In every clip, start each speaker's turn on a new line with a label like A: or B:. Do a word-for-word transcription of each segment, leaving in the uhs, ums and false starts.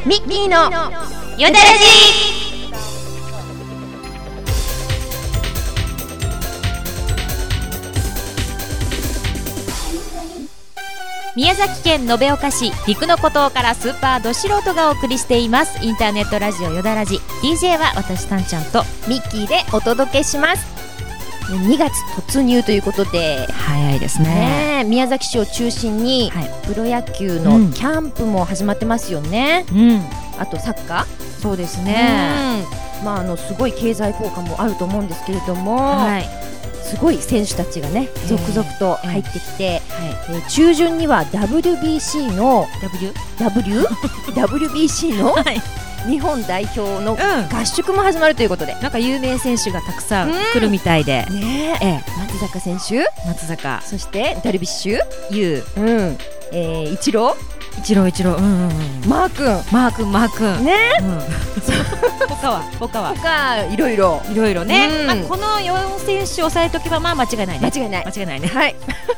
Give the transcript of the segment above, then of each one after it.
A: ミッキーのよだらじ。
B: 宮崎県延岡市陸の孤島からスーパーど素人がお送りしていますインターネットラジオよだらじ。 ディージェー は私たんちゃんと
A: ミッキーでお届けします。にがつ突入ということで
B: 早いですね。
A: ね、宮崎市を中心にプロ野球のキャンプも始まってますよね、うん、あとサッカー。
B: そうですね、
A: うん、まあ、あのすごい経済効果もあると思うんですけれども、はい、すごい選手たちがね続々と入ってきて、えーはいえー、中旬には ダブリュービーシー の
B: W?
A: W? ダブリュービーシー の、はい日本代表の合宿も始まるということで、うん、
B: なんか有名選手がたくさん来るみたいで、
A: うんねええ、松坂選手、
B: 松坂、
A: そしてダルビッシュ
B: 有、
A: うんえー、イチロ
B: ーイチローイチロー、うんうんうん、
A: マー君
B: マー君マー君
A: ね、
B: うん、他は他は
A: 他いろいろ
B: いろいろね、
A: うん
B: まあ、このよん選手を抑えとけばまあ間違いないね。
A: 間違いない
B: 間違いないね。
A: はい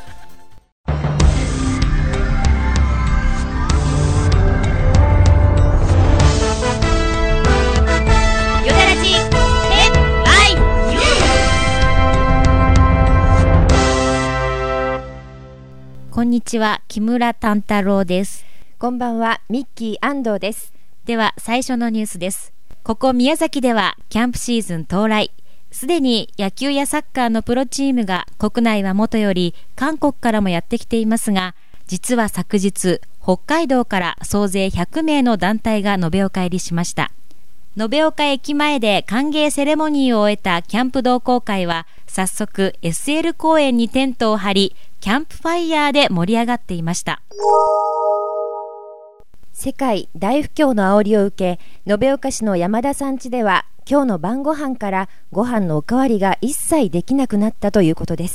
B: こんにちは、木村丹太郎です。
A: こんばんは、ミッキー安藤です。
B: では最初のニュースです。ここ宮崎ではキャンプシーズン到来。すでに野球やサッカーのプロチームが国内はもとより韓国からもやってきていますが、実は昨日北海道から総勢ひゃくめいの団体が延岡入りしました。延岡駅前で歓迎セレモニーを終えたキャンプ同好会は早速 エスエル 公園にテントを張り、キャンプファイヤーで盛り上がっていました。
A: 世界大不況の煽りを受け、延岡市の山田さん家では今日の晩ご飯からご飯のおかわりが一切できなくなったということです。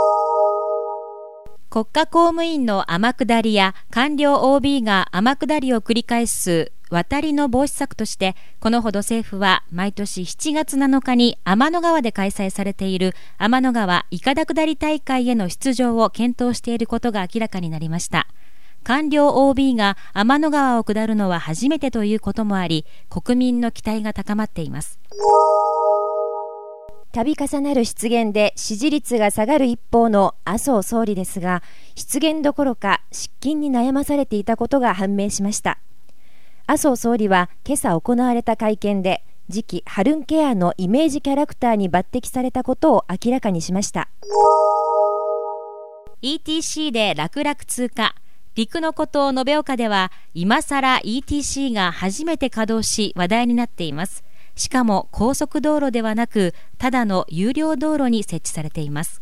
B: 国家公務員の天下りや官僚 オービー が天下りを繰り返す渡りの防止策として、このほど政府は毎年しちがつなのかに天の川で開催されている天の川いかだ下り大会への出場を検討していることが明らかになりました。官僚 オービー が天の川を下るのは初めてということもあり、国民の期待が高まっています。
A: 度重なる失言で支持率が下がる一方の麻生総理ですが、失言どころか失禁に悩まされていたことが判明しました。麻生総理は今朝行われた会見で、次期ハルンケアのイメージキャラクターに抜擢されたことを明らかにしました。
B: イーティーシー で楽々通過。陸の孤島延岡では今さら イーティーシー が初めて稼働し話題になっています。しかも高速道路ではなく、ただの有料道路に設置されています。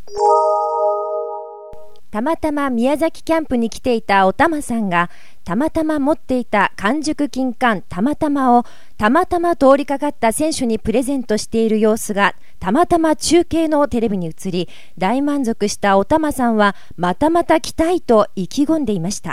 A: たまたま宮崎キャンプに来ていたおたまさんが、たまたま持っていた完熟金柑たまたまをたまたま通りかかった選手にプレゼントしている様子がたまたま中継のテレビに映り、大満足したおたまさんはまたまた来たいと意気込んでいました。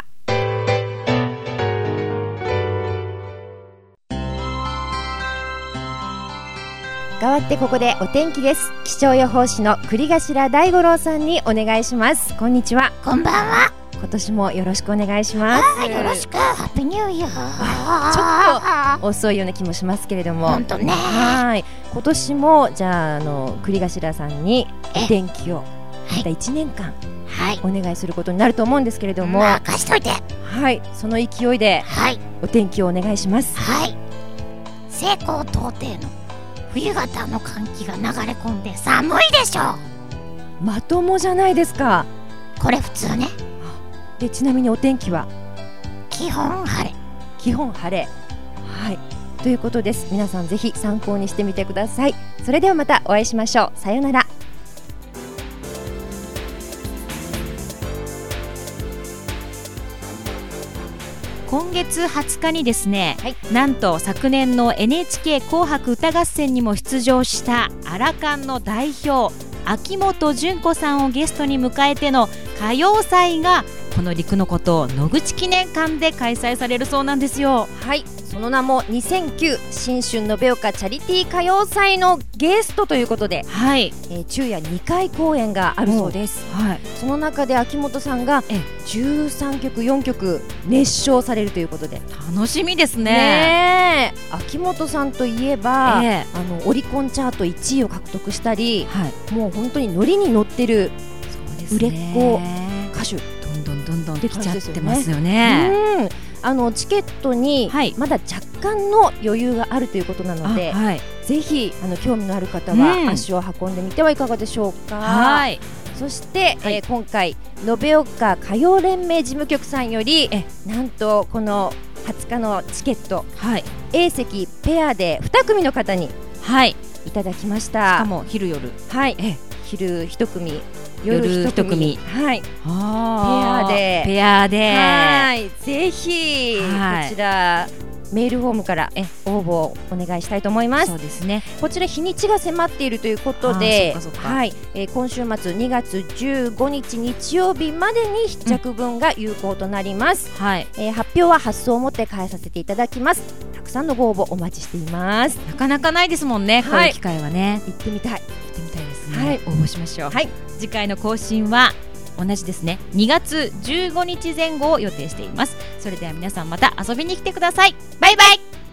A: 代わってここでお天気です。気象予報士の栗頭大五郎さんにお願いします。こんにちは。
C: こんばんは。
A: 今年もよろしくお願いします。
C: はい、よろしく。ハッピーニューイヤー。
A: ちょっと遅いような気もしますけれども、
C: 本当ね。
A: はい、今年もじゃあ、あの栗頭さんにお天気をまたいちねんかん、はい、お願いすることになると思うんですけれども、
C: 任しといて。
A: はい、その勢いで、はい、お天気をお願いします。
C: はい、西高東低の冬型の寒気が流れ込んで寒いでしょ
A: う。まともじゃないですか。
C: これ普通ね。
A: で、ちなみにお天気は
C: 基本晴れ。
A: 基本晴れ。はい、ということです。皆さんぜひ参考にしてみてください。それではまたお会いしましょう。さようなら。
B: 今月はつかにですね、はい、なんと昨年の エヌエイチケー 紅白歌合戦にも出場したアラカンの代表秋元純子さんをゲストに迎えての歌謡祭がこの陸の孤島野口記念館で開催されるそうなんですよ。
A: はい、 その名もにせんきゅう新春延岡チャリティー歌謡祭のゲストということで、
B: はい、
A: えー、昼夜にかい公演があるそうです、はい、その中で秋元さんがじゅうさんきょくよんきょく熱唱されるということで
B: 楽しみですね。
A: ね秋元さんといえば、
B: えー、
A: あのオリコンチャートいちいを獲得したり、
B: はい、
A: もう本当にノリに乗ってる売れっ子歌手、
B: どんどんどんどんできちゃってますよね。
A: うん、あのチケットにまだ若干の余裕があるということなので、はい、ぜひあの興味のある方は足を運んでみてはいかがでしょうか。はい、そして、はい、えー、今回延岡歌謡連盟事務局さんよりえなんとこのはつかのチケット、はい、A 席ペアでに組の方に、はい、いただきました。
B: しかも昼夜、
A: はい、え昼いち組夜一組、組はい、
B: あ
A: ペアで
B: ペアで
A: はいぜひ、
B: はい、
A: こちらメールフォームからえ応募をお願いしたいと思います。
B: そうですね、
A: こちら日にちが迫っているということで、はい、えー、今週末にがつじゅうごにち日曜日までに必着分が有効となります、うん、はい、えー、発表は発送をもって返させていただきます。たくさんのご応募お待ちしています。
B: なかなかないですもんね、はい、こういう機会はね。
A: 行ってみたい行
B: ってみたいですね、
A: はい、
B: 応募しましょう。はい、次回の更新は同じですね、にがつじゅうごにちぜん後を予定しています。それでは皆さんまた遊びに来てください。バイバイ。